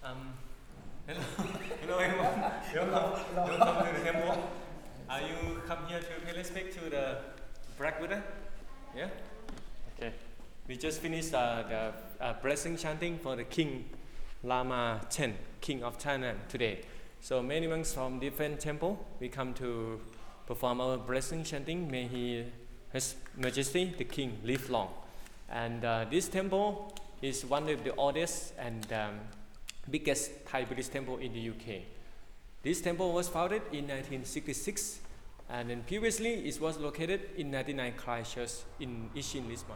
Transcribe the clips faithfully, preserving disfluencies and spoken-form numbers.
Um, hello, hello everyone. Welcome, welcome to the temple. Are you come here to pay respect to the Black Buddha? Yeah. Okay. We just finished uh, the uh, blessing chanting for the King Lama ten, King of Thailand today. So many monks from different temple, we come to perform our blessing chanting. May he, His Majesty, the King, live long. And uh, this temple is one of the oldest and um, biggest Thai Buddhist temple in the U K. This temple was founded in nineteen sixty-six, and then previously it was located in ninety-nine Christchurch in Ishin, Lisbon.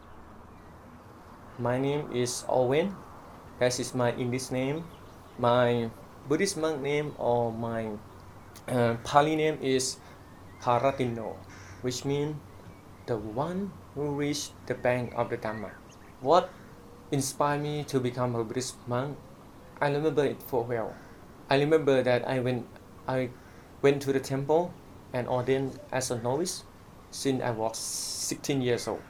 My name is Owen. That is my English name. My Buddhist monk name or my uh, Pali name is Paratino, which means the one who reached the bank of the Dhamma. What inspired me to become a Buddhist monk? I remember it for well. I remember that I went, I went to the temple and ordained as a novice since I was sixteen years old.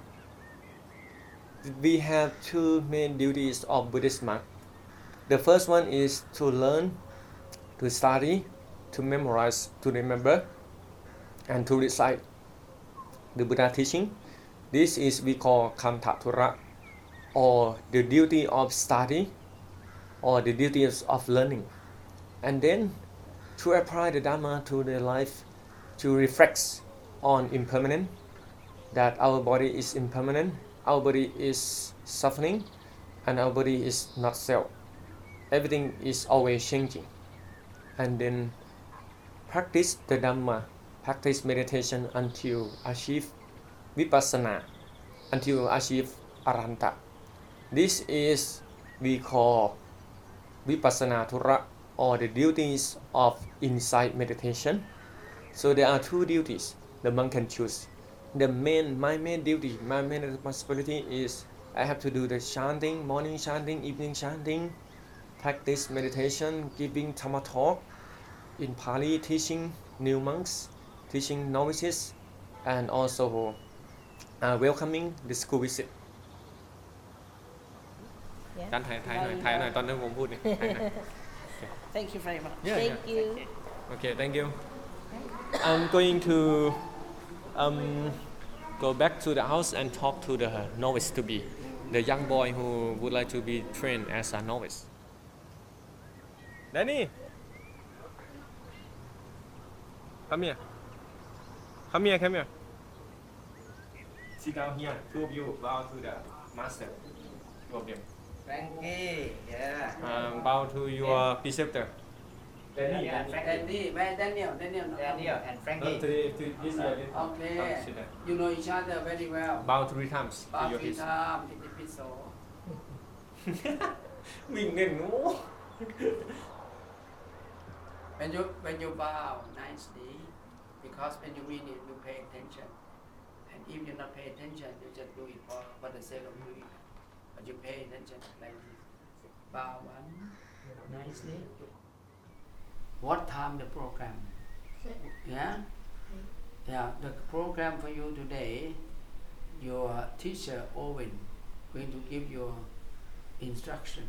We have two main duties of Buddhist monk. The first one is to learn, to study, to memorize, to remember, and to recite the Buddha teaching. This is we call Kantathura, or the duty of study, or the duties of learning. And then to apply the Dhamma to their life, to reflect on impermanent, that our body is impermanent, our body is suffering, and our body is not self. Everything is always changing. And then practice the Dhamma, practice meditation until achieve Vipassana, until achieve Arhanta. This is we call Vipassana Thura, or the duties of insight meditation. So there are two duties the monk can choose. The main, my main duty, my main responsibility is I have to do the chanting, morning chanting, evening chanting, practice meditation, giving Dhamma talk in Pali, teaching new monks, teaching novices, and also uh, welcoming the school visit. อาจารย์ถ่ายถ่ายหน่อยถ่ายหน่อยตอนนั้นผมพูดนี่ Thank you very much. Yeah, Thank yeah. you. Okay, thank you. I'm going to um, go back to the house and talk to the novice to be, the young boy who would like to be trained as a novice. Danny, come here. Come here, come here. Sit down here. Two of you bow to the master. Two of them. Frankie, yeah. Um, bow to your preceptor. Danny, Yeah, Danny, where Daniel? Daniel, no. Daniel and No, Frankie. to the, to this side. Okay. Oh, sit there. You know each other very well. Bow three times to Bow your three his. times, it is so. วิ่งเล่นโน้ When you when you bow nicely, because when you mean it, you pay attention. And if you not pay attention, you just do it for, for the sake of doing it. But you pay attention like this. Bow one, nicely. What time the program? Yeah? Yeah, the program for you today, your teacher Owen going to give you instruction.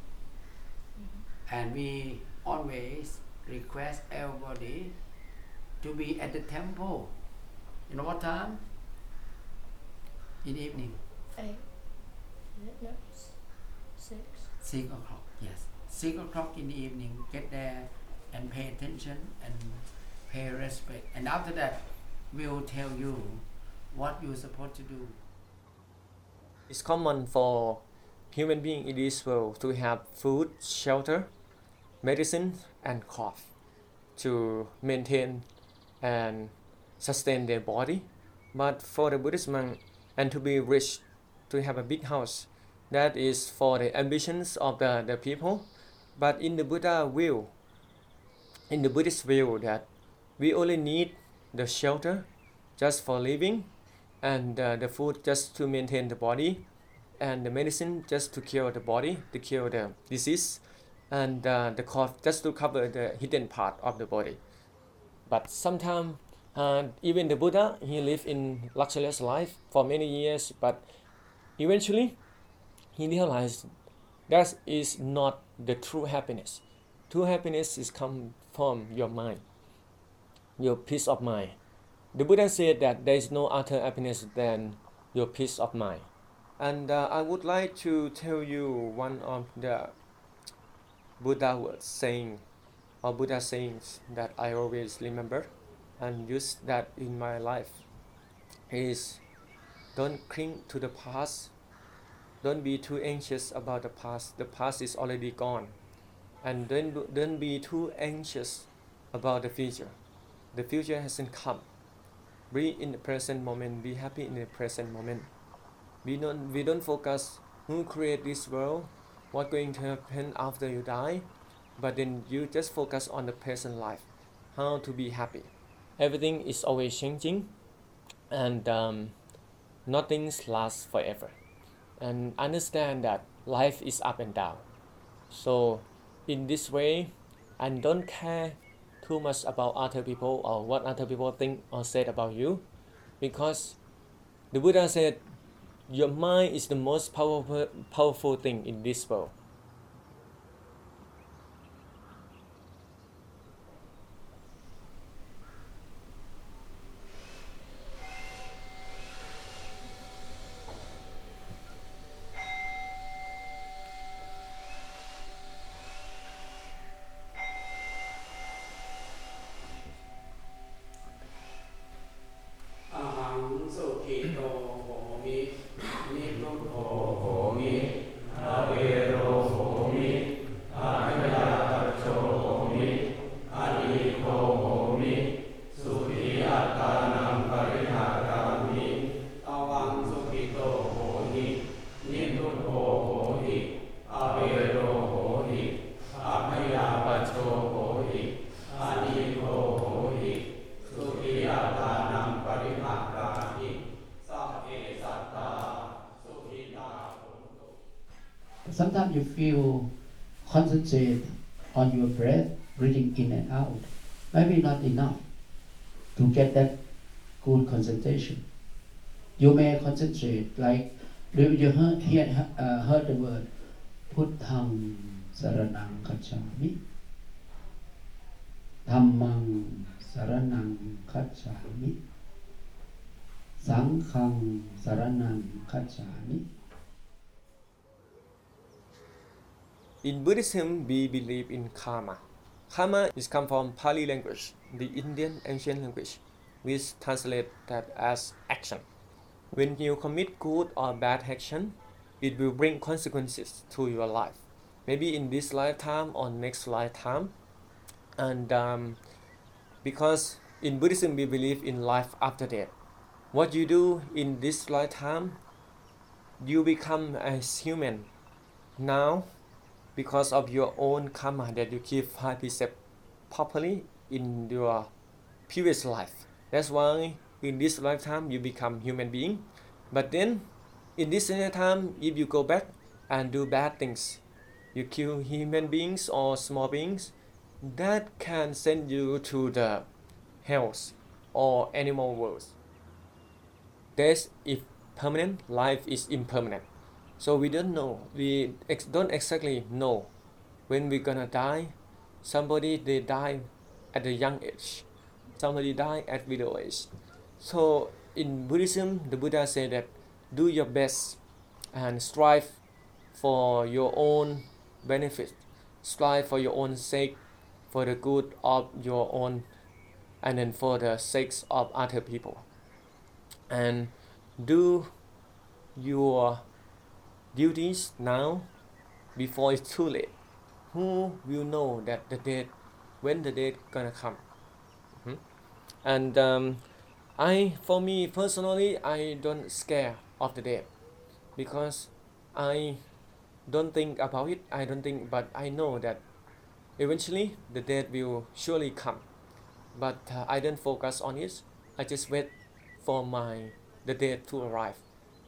And we always request everybody to be at the temple. You know what time? In the evening. Eight. No, s- six. Six o'clock, yes. Six o'clock in the evening, get there and pay attention and pay respect. And after that, we'll tell you what you're supposed to do. It's common for human beings in this world to have food, shelter, medicine, and cloth to maintain and sustain their body. But for the Buddhist monk, and to be rich, to have a big house, that is for the ambitions of the, the people. But in the Buddha view, in the Buddhist view, that we only need the shelter just for living, and uh, the food just to maintain the body, and the medicine just to cure the body, to cure the disease, and uh, the cloth just to cover the hidden part of the body. But sometimes, uh, even the Buddha, he lived in luxurious life for many years, but eventually he realized that is not the true happiness. True happiness is come from your mind, your peace of mind. The Buddha said that there is no other happiness than your peace of mind. And uh, I would like to tell you one of the Buddha words saying, or Buddha sayings that I always remember and use that in my life is, don't cling to the past. Don't be too anxious about the past. The past is already gone. And don't, don't be too anxious about the future. The future hasn't come. Be in the present moment. Be happy in the present moment. We don't, we don't focus who created this world, what's going to happen after you die, but then you just focus on the present life, how to be happy. Everything is always changing, and um, nothing lasts forever. And understand that life is up and down. So in this way, and don't care too much about other people or what other people think or said about you, because the Buddha said your mind is the most powerful powerful thing in this world. Sometimes you feel concentrate on your breath, breathing in and out. Maybe not enough to get that good concentration. You may concentrate like you heard, hear, uh, heard the word Putthaṃ Saranang Kacchāmi, Dhammang Saranang Kacchāmi, Sanghang Saranang Kacchāmi. In Buddhism, we believe in karma. Karma is come from Pali language, the Indian ancient language, which translates that as action. When you commit good or bad action, it will bring consequences to your life. Maybe in this lifetime or next lifetime. And um, because in Buddhism, we believe in life after death. What you do in this lifetime, you become a human now, because of your own karma that you keep five precepts properly in your previous life. That's why in this lifetime you become human being. But then in this lifetime, if you go back and do bad things, you kill human beings or small beings, that can send you to the hells or animal worlds. Death is permanent, life is impermanent. So we don't know, we ex- don't exactly know when we're gonna die. Somebody, they die at a young age. Somebody die at middle age. So in Buddhism, the Buddha said that do your best and strive for your own benefit. Strive for your own sake, for the good of your own, and then for the sakes of other people. And do your duties now before it's too late. Who will know that the death, when the death gonna come? Mm-hmm. And um, I, for me personally, I don't scare of the death because I don't think about it. I don't think, but I know that eventually the death will surely come. But uh, I don't focus on it. I just wait for my the death to arrive.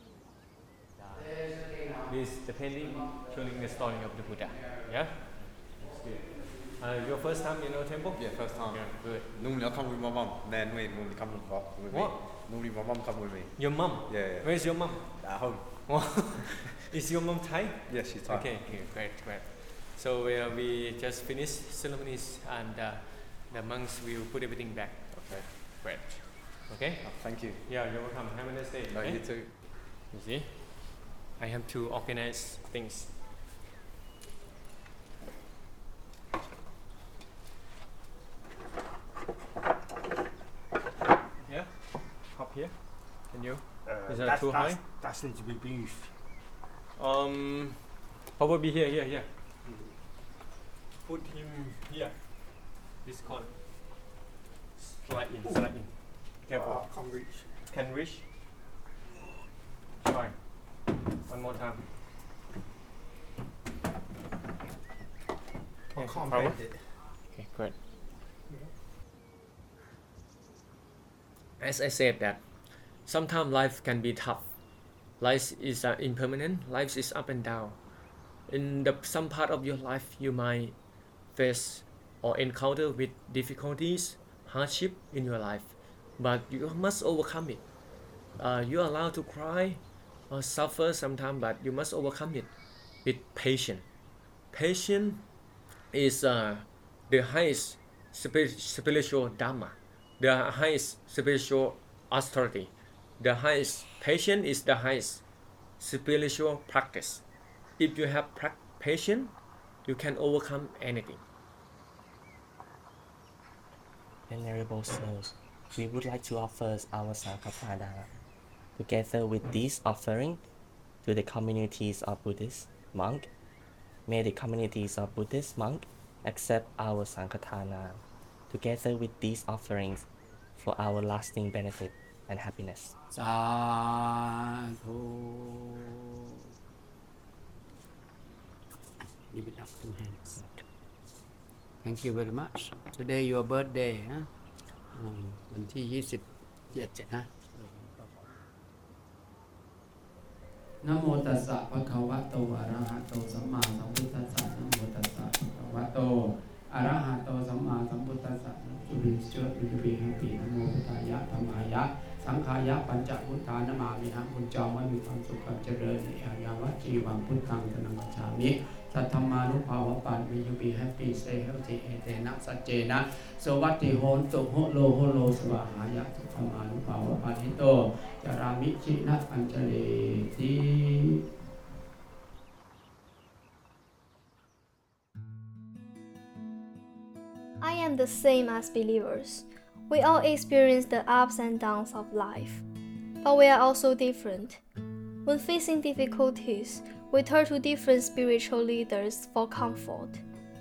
This depending telling the story of the Buddha. Yeah. That's good. Uh, your first time in our temple? Yeah, first time. Yeah, good. Normally I come with my mum. Then we normally come with, with me. What? Normally my mum come with me. Your mom? Yeah, yeah. Where's your mom? At home. Is your mom Thai? Yes, she's Thai. Okay, okay, great, great. So uh, we just finished ceremonies and uh, the monks will put everything back. Okay. Great. Okay? Oh, thank you. Yeah, you're welcome. Have a nice day. No, okay? you too. You see? I have to organize things. Yeah? Hop here. Can you? Uh, Is that that's, too that's, high? That needs to be beef. Um, probably here, here, here. Put him here. This corner. Slide in, slide in. Careful. I can't reach. Can reach? Try. One more time. I Okay, can't power. bend it. Okay, great. As I said that, sometimes life can be tough. Life is uh, impermanent. Life is up and down. In the some part of your life, you might face or encounter with difficulties, hardship in your life, but you must overcome it. Uh, you are allowed to cry or suffer sometimes, but you must overcome it with patience. Patience is uh, the highest spi- spiritual dharma, the highest spiritual authority. The highest patience is the highest spiritual practice. If you have pra- patience, you can overcome anything. Venerable Sirs, we would like to offer our Sankhapada together with this offering to the communities of Buddhist monks. May the communities of Buddhist monks accept our Sankhatana together with these offerings for our lasting benefit and happiness. Sadhu. Give it up two hands. Thank you very much. Today your birthday, huh? อืมวันที่ยี่สิบเจ็ดนะนะโมตัสสะภะคะวะโตอะระหะโตสัมมาสัมพุทธัสสะนะโมตัสสะภะคะวะโตอะระหะโตสัมมาสัมพุทธัสสะจุบิเชื้อจุบิแฮปปี้นะโมพุทธายะธัมมายะสังขายะปัญจพุทธานะมามินะบุญจอมไว้มีความสุขความเจริญในอายาวะจีวังพุทธังสนังกัจฉามิสัทธมานุภาวะปันมียูบีแฮปปี้เซเฮลทีเอเตนะสัจเจนะสวัสดิโหนตุโหโลโหโลสวาหายะสัทธมานุภาวะปันหิโตจารามิชินะปัญจเลติ I am the same as believers. We all experience the ups and downs of life, but we are also different. When facing difficulties, we turn to different spiritual leaders for comfort.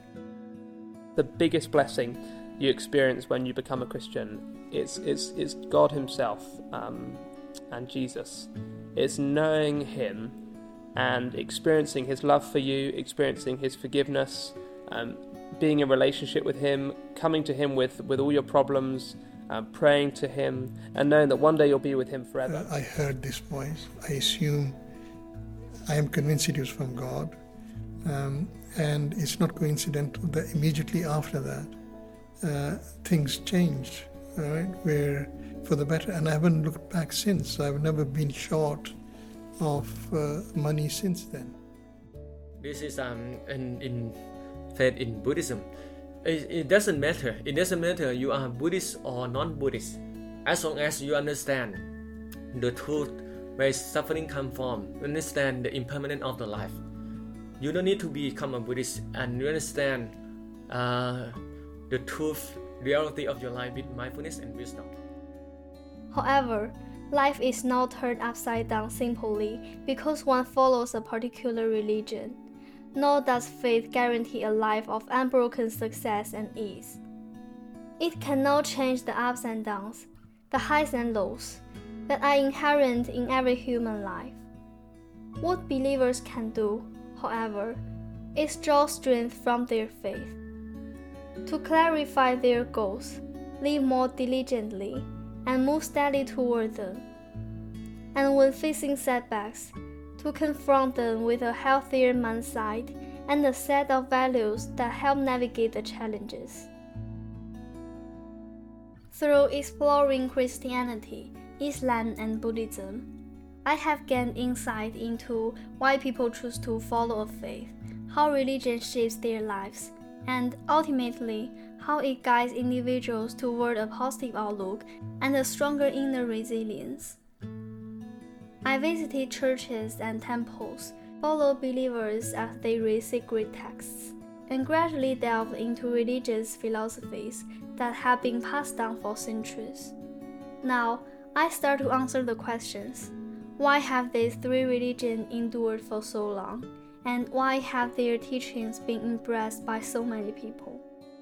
The biggest blessing you experience when you become a Christian is is, is God Himself um, and Jesus. It's knowing Him and experiencing His love for you, experiencing His forgiveness, um, being in relationship with Him, coming to Him with, with all your problems, uh, praying to Him, and knowing that one day you'll be with Him forever. Uh, I heard this voice. I assume, I am convinced it was from God. Um, and it's not coincidental that immediately after that, uh, things changed, right? Where for the better, and I haven't looked back since. I've never been short of uh, money since then. This is um in, in faith in Buddhism. It, it doesn't matter. It doesn't matter you are Buddhist or non-Buddhist. As long as you understand the truth where suffering come from, understand the impermanence of the life. You don't need to become a Buddhist, and you understand uh, the truth, reality of your life with mindfulness and wisdom. However, life is not turned upside down simply because one follows a particular religion, nor does faith guarantee a life of unbroken success and ease. It cannot change the ups and downs, the highs and lows, that are inherent in every human life. What believers can do, however, is draw strength from their faith. To clarify their goals, live more diligently, and move steadily toward them. And when facing setbacks, to confront them with a healthier mindset and a set of values that help navigate the challenges. Through exploring Christianity, Islam, and Buddhism, I have gained insight into why people choose to follow a faith, how religion shapes their lives, and ultimately, how it guides individuals toward a positive outlook and a stronger inner resilience. I visited churches and temples, followed believers as they read sacred texts, and gradually delved into religious philosophies that have been passed down for centuries. Now, I start to answer the questions. Why have these three religions endured for so long? And why have their teachings been embraced by so many people?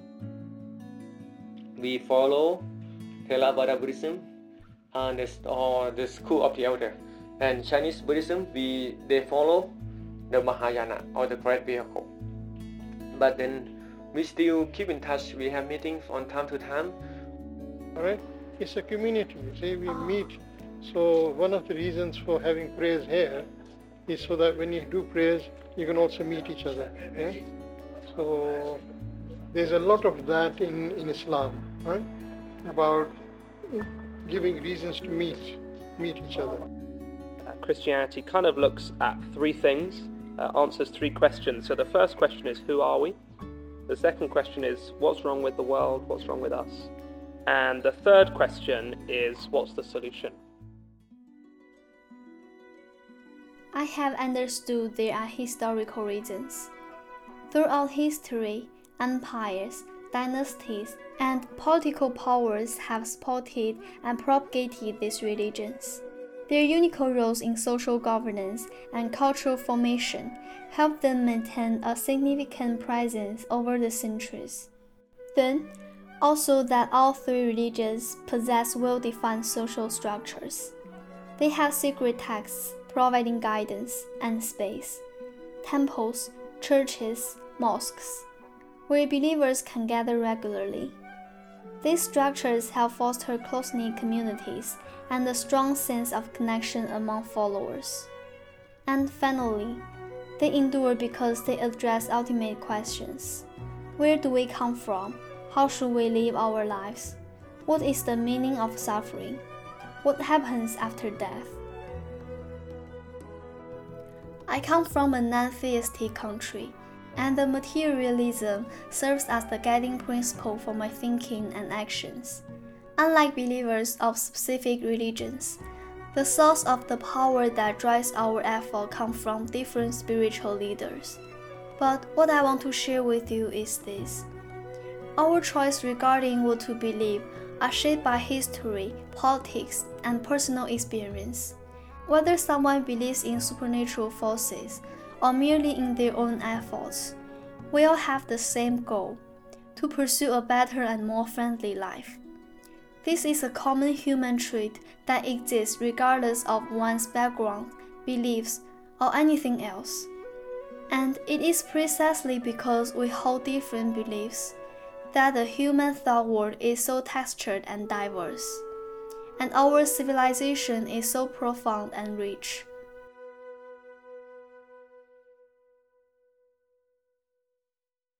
We follow Theravada Buddhism and the, or the school of the elder. And Chinese Buddhism, we they follow the Mahayana or the Great Vehicle. But then we still keep in touch. We have meetings on time to time. All right, it's a community. Say we meet. So one of the reasons for having prayers here is so that when you do prayers, you can also meet each other. Yeah? So there's a lot of that in, in Islam, right? About giving reasons to meet, meet each other. Uh, Christianity kind of looks at three things, uh, answers three questions. So the first question is, who are we? The second question is, what's wrong with the world? What's wrong with us? And the third question is, what's the solution? I have understood there are historical reasons. Throughout history, empires, dynasties, and political powers have supported and propagated these religions. Their unique roles in social governance and cultural formation help them maintain a significant presence over the centuries. Then, also that all three religions possess well-defined social structures. They have sacred texts providing guidance and space, temples, churches, mosques, where believers can gather regularly. These structures help foster close-knit communities and a strong sense of connection among followers. And finally, they endure because they address ultimate questions. Where do we come from? How should we live our lives? What is the meaning of suffering? What happens after death? I come from a non-theistic country, and the materialism serves as the guiding principle for my thinking and actions. Unlike believers of specific religions, the source of the power that drives our effort comes from different spiritual leaders. But what I want to share with you is this. Our choice regarding what to believe are shaped by history, politics, and personal experience. Whether someone believes in supernatural forces or merely in their own efforts, we all have the same goal: to pursue a better and more friendly life. This is a common human trait that exists regardless of one's background, beliefs, or anything else. And it is precisely because we hold different beliefs that the human thought world is so textured and diverse, and our civilization is so profound and rich.